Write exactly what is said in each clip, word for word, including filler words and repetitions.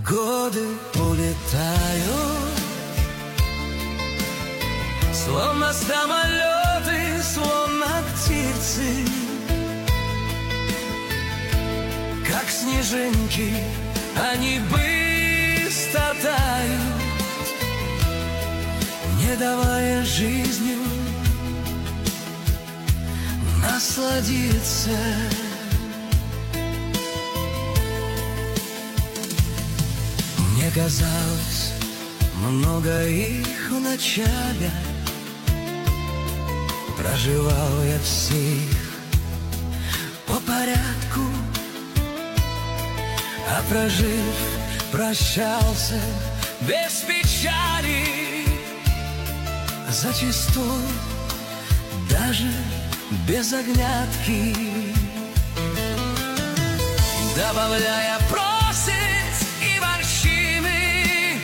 годы улетают, словно самолеты, словно птицы, как снежинки, они быстро тают, не давая жизнью насладиться. Мне казалось, много их в начале, проживал я всех по порядку, а прожив, прощался без печали, зачастую даже без оглядки, добавляя просить и морщины,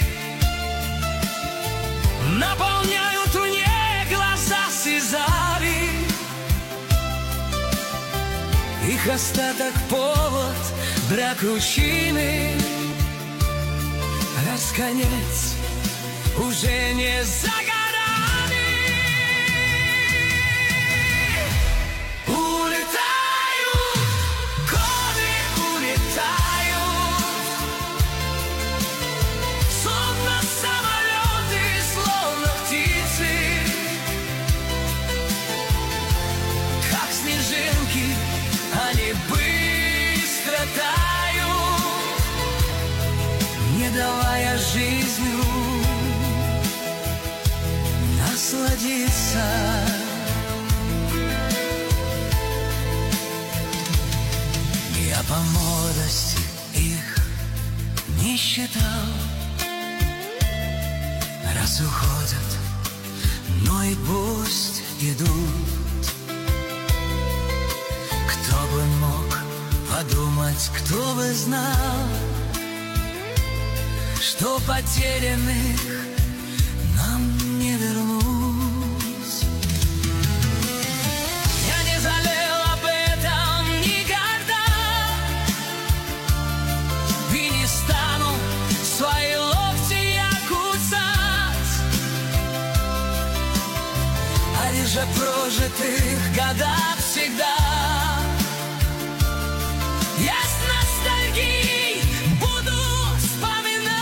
наполняют мне глаза слезами. Их остаток повод для кручины, раз конец уже не за горами. Не давая жизнью насладиться. Я по молодости их не считал, раз уходят, но и пусть идут. Кто бы мог подумать, кто бы знал, что потерянных нам не вернуть. Я не жалел об этом никогда и не стану свои локти я кусать, а лишь о прожитых годах всегда я с ностальгией буду вспоминать.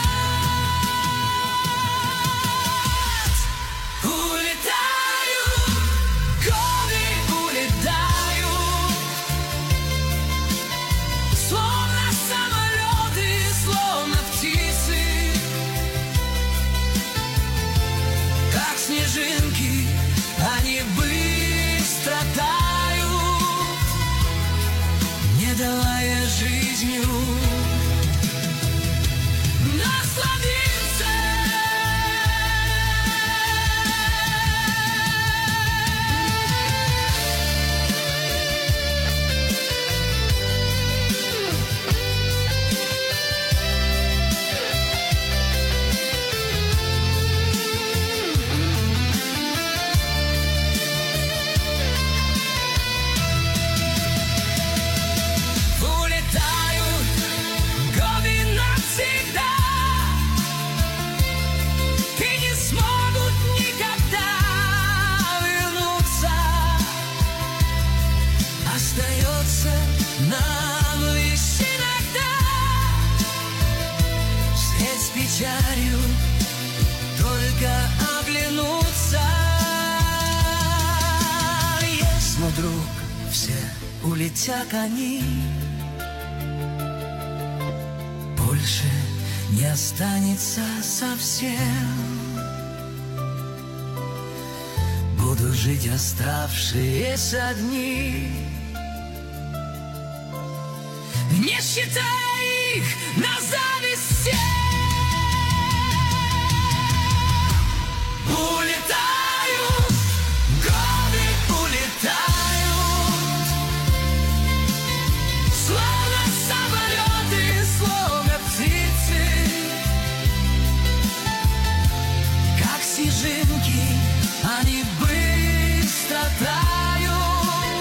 Снежинки, они быстро тают, не давая жизнью насладиться. Нам лишь иногда вслед с печалью только оглянуться. Если вдруг все улетят они, больше не останется совсем. Буду жить оставшиеся дни, не считая их на зависть всем. Улетают, годы улетают, словно самолеты, словно птицы, как снежинки, они быстро тают,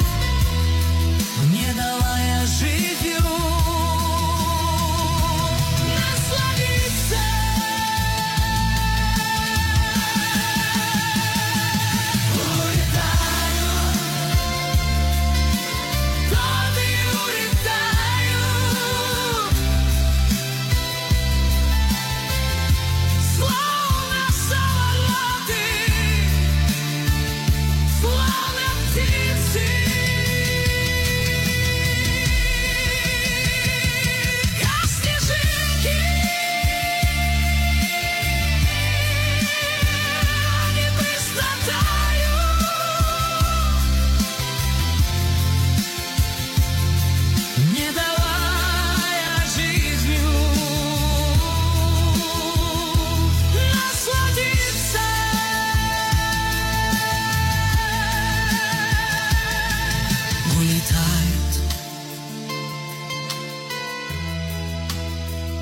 не давая жизнью насладиться.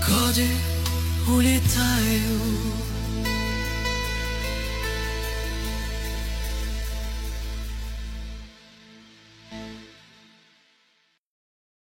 Годы улетают.